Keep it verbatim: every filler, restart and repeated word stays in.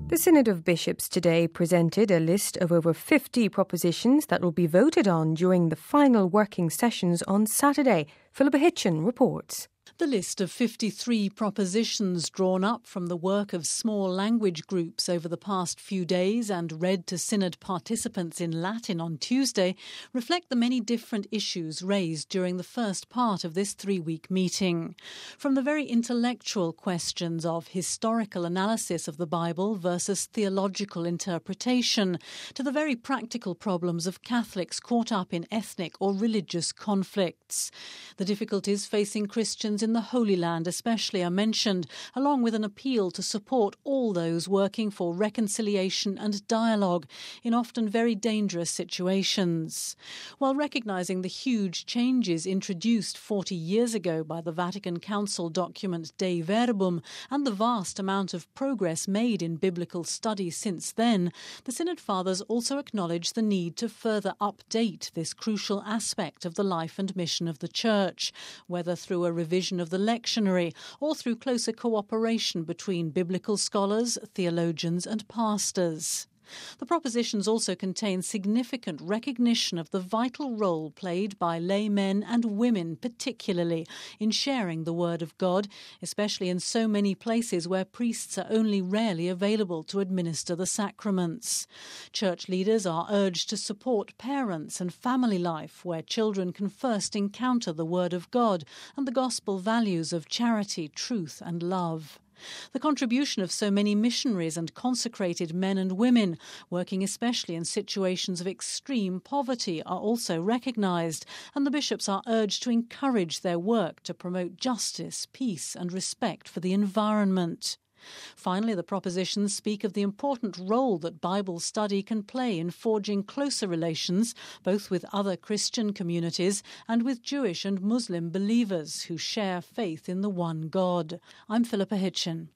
The Synod of Bishops today presented a list of over fifty propositions that will be voted on during the final working sessions on Saturday. Philippa Hitchen reports. The list of fifty-three propositions drawn up from the work of small language groups over the past few days and read to Synod participants in Latin on Tuesday reflect the many different issues raised during the first part of this three-week meeting. From the very intellectual questions of historical analysis of the Bible versus theological interpretation, to the very practical problems of Catholics caught up in ethnic or religious conflicts. The difficulties facing Christians in the Holy Land especially are mentioned, along with an appeal to support all those working for reconciliation and dialogue in often very dangerous situations. While recognising the huge changes introduced forty years ago by the Vatican Council document Dei Verbum and the vast amount of progress made in biblical study since then, the Synod Fathers also acknowledge the need to further update this crucial aspect of the life and mission of the Church, whether through a revision of the lectionary or through closer cooperation between biblical scholars, theologians and pastors. The propositions also contain significant recognition of the vital role played by laymen and women particularly in sharing the Word of God, especially in so many places where priests are only rarely available to administer the sacraments. Church leaders are urged to support parents and family life where children can first encounter the Word of God and the gospel values of charity, truth and love. The contribution of so many missionaries and consecrated men and women, working especially in situations of extreme poverty, are also recognised, and the bishops are urged to encourage their work to promote justice, peace and respect for the environment. Finally, the propositions speak of the important role that Bible study can play in forging closer relations, both with other Christian communities and with Jewish and Muslim believers who share faith in the one God. I'm Philippa Hitchen.